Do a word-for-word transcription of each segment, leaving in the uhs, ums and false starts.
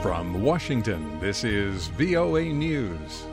From Washington, this is V O A News.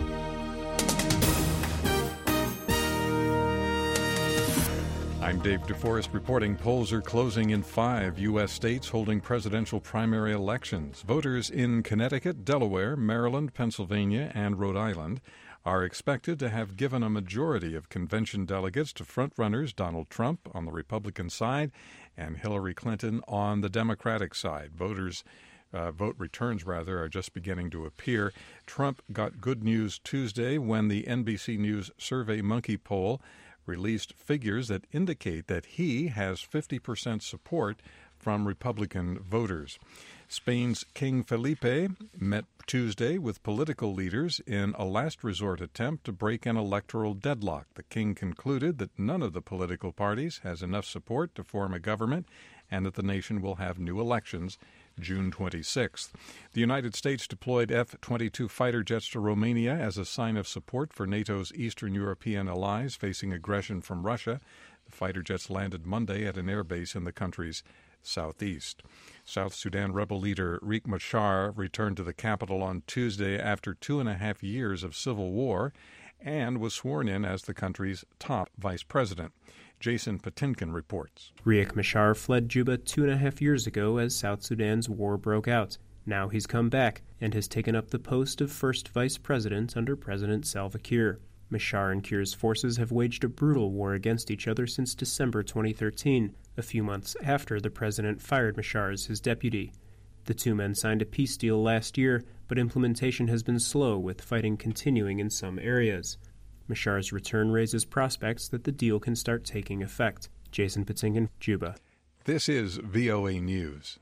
I'm Dave DeForest reporting polls are closing in five U S states holding presidential primary elections. Voters in Connecticut, Delaware, Maryland, Pennsylvania, and Rhode Island are expected to have given a majority of convention delegates to frontrunners Donald Trump on the Republican side and Hillary Clinton on the Democratic side. Voters Uh, vote returns, rather, are just beginning to appear. Trump got good news Tuesday when the N B C News Survey Monkey poll released figures that indicate that he has fifty percent support from Republican voters. Spain's King Felipe met Tuesday with political leaders in a last-resort attempt to break an electoral deadlock. The king concluded that none of the political parties has enough support to form a government and that the nation will have new elections June twenty-sixth. The United States deployed F twenty-two fighter jets to Romania as a sign of support for NATO's Eastern European allies facing aggression from Russia. The fighter jets landed Monday at an airbase in the country's southeast. South Sudan rebel leader Riek Machar returned to the capital on Tuesday after two and a half years of civil war and was sworn in as the country's top vice president. Jason Patinkin reports. Riek Machar fled Juba two and a half years ago as South Sudan's war broke out. Now he's come back and has taken up the post of first vice president under President Salva Kiir. Machar and Kiir's forces have waged a brutal war against each other since December twenty thirteen, a few months after the president fired Machar as his deputy. The two men signed a peace deal last year, but implementation has been slow, with fighting continuing in some areas. Machar's return raises prospects that the deal can start taking effect. Jason Patinkin, Juba. This is V O A News.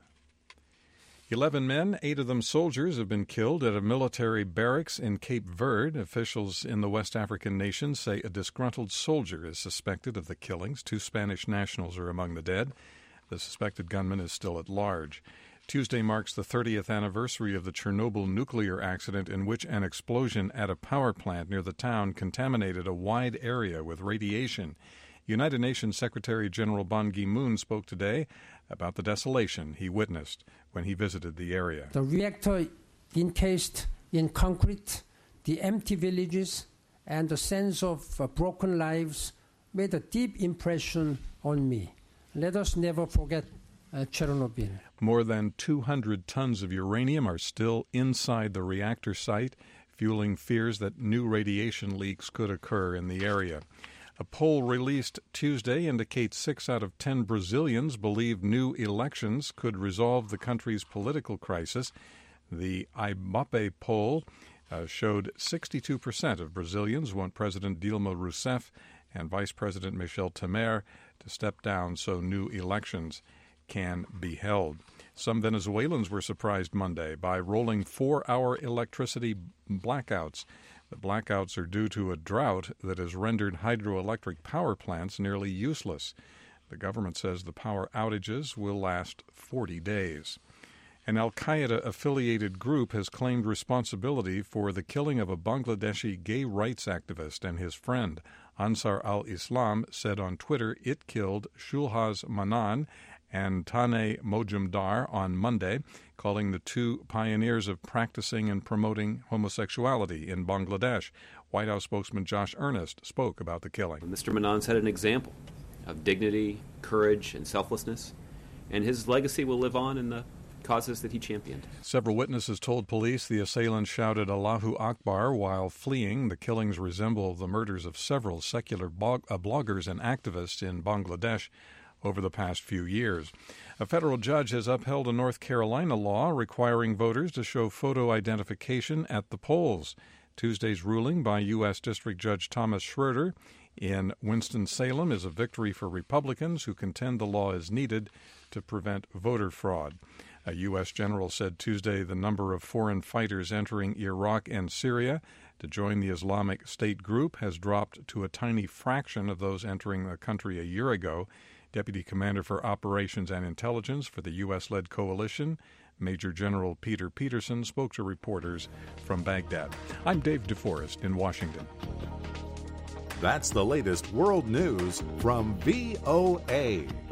Eleven men, eight of them soldiers, have been killed at a military barracks in Cape Verde. Officials in the West African nation say a disgruntled soldier is suspected of the killings. Two Spanish nationals are among the dead. The suspected gunman is still at large. Tuesday marks the thirtieth anniversary of the Chernobyl nuclear accident in which an explosion at a power plant near the town contaminated a wide area with radiation. United Nations Secretary General Ban Ki-moon spoke today about the desolation he witnessed when he visited the area. The reactor encased in concrete, the empty villages, and the sense of uh, broken lives made a deep impression on me. Let us never forget uh, Chernobyl. More than two hundred tons of uranium are still inside the reactor site, fueling fears that new radiation leaks could occur in the area. A poll released Tuesday indicates six out of ten Brazilians believe new elections could resolve the country's political crisis. The Ibope poll uh, showed sixty-two percent of Brazilians want President Dilma Rousseff and Vice President Michel Temer to step down so new elections can be held. Some Venezuelans were surprised Monday by rolling four-hour electricity blackouts. The blackouts are due to a drought that has rendered hydroelectric power plants nearly useless. The government says the power outages will last forty days. An al-Qaeda-affiliated group has claimed responsibility for the killing of a Bangladeshi gay rights activist and his friend. Ansar al-Islam said on Twitter it killed Shulhaz Manan and Taneh Mojumdar on Monday, calling the two pioneers of practicing and promoting homosexuality in Bangladesh. White House spokesman Josh Earnest spoke about the killing. Mister Manan set an example of dignity, courage, and selflessness, and his legacy will live on in the causes that he championed. Several witnesses told police the assailant shouted Allahu Akbar while fleeing. The killings resemble the murders of several secular blog- uh, bloggers and activists in Bangladesh over the past few years. A federal judge has upheld a North Carolina law requiring voters to show photo identification at the polls. Tuesday's ruling by U S District Judge Thomas Schroeder in Winston-Salem is a victory for Republicans who contend the law is needed to prevent voter fraud. A U S general said Tuesday the number of foreign fighters entering Iraq and Syria to join the Islamic State group has dropped to a tiny fraction of those entering the country a year ago. Deputy Commander for Operations and Intelligence for the U S-led coalition, Major General Peter Peterson, spoke to reporters from Baghdad. I'm Dave DeForest in Washington. That's the latest world news from V O A.